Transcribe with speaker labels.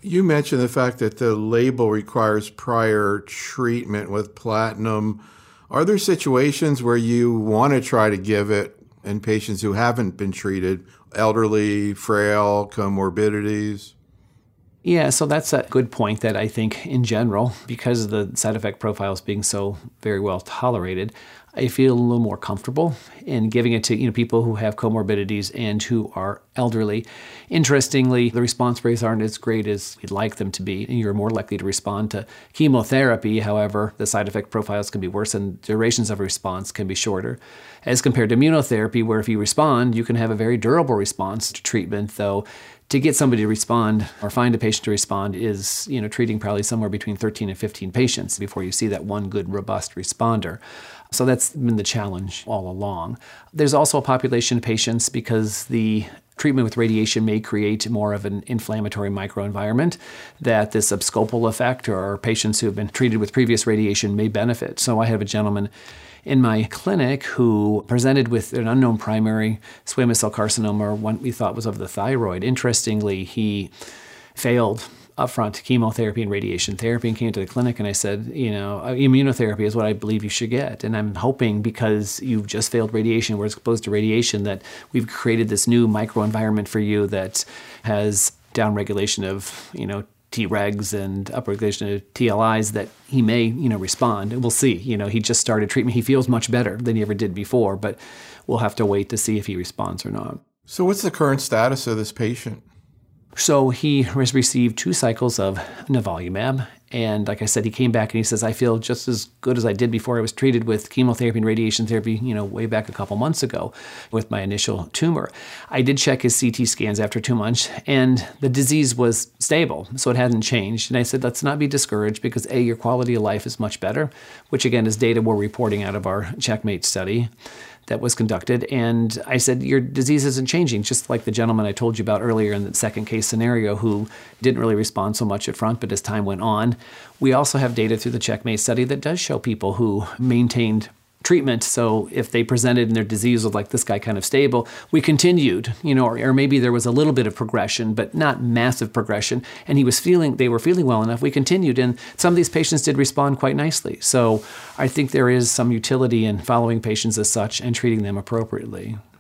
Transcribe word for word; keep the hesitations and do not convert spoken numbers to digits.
Speaker 1: You mentioned the fact that the label requires prior treatment with platinum. Are there situations where you want to try to give it in patients who haven't been treated, elderly, frail, comorbidities?
Speaker 2: Yeah, so that's a good point that I think in general, because of the side effect profiles being so very well tolerated, I feel a little more comfortable in giving it to you know people who have comorbidities and who are elderly. Interestingly, the response rates aren't as great as you'd like them to be, and you're more likely to respond to chemotherapy. However, the side effect profiles can be worse and durations of response can be shorter. As compared to immunotherapy, where if you respond, you can have a very durable response to treatment, though to get somebody to respond or find a patient to respond is, you know, treating probably somewhere between thirteen and fifteen patients before you see that one good, robust responder. So that's been the challenge all along. There's also a population of patients because the treatment with radiation may create more of an inflammatory microenvironment that this abscopal effect or patients who have been treated with previous radiation may benefit. So I have a gentleman in my clinic who presented with an unknown primary squamous cell carcinoma, or one we thought was of the thyroid. Interestingly, he failed upfront chemotherapy and radiation therapy and came to the clinic, and I said, you know, immunotherapy is what I believe you should get. And I'm hoping because you've just failed radiation, we're exposed to radiation, that we've created this new microenvironment for you that has downregulation of, you know, Tregs and upregulation of T L Is that he may, you know, respond. And we'll see. You know, he just started treatment. He feels much better than he ever did before, but we'll have to wait to see if he responds or not.
Speaker 1: So what's the current status of this patient?
Speaker 2: So he has received two cycles of nivolumab. And like I said, he came back and he says, I feel just as good as I did before I was treated with chemotherapy and radiation therapy, you know, way back a couple months ago with my initial tumor. I did check his C T scans after two months and the disease was stable, so it hadn't changed. And I said, let's not be discouraged because A, your quality of life is much better, which again is data we're reporting out of our Checkmate study that was conducted. And I said, your disease isn't changing, just like the gentleman I told you about earlier in the second case scenario who didn't really respond so much at front, but as time went on. We also have data through the Checkmate study that does show people who maintained treatment. So if they presented and their disease was like this guy kind of stable, we continued, you know, or, or maybe there was a little bit of progression, but not massive progression. And he was feeling, they were feeling well enough. We continued. And some of these patients did respond quite nicely. So I think there is some utility in following patients as such and treating them appropriately.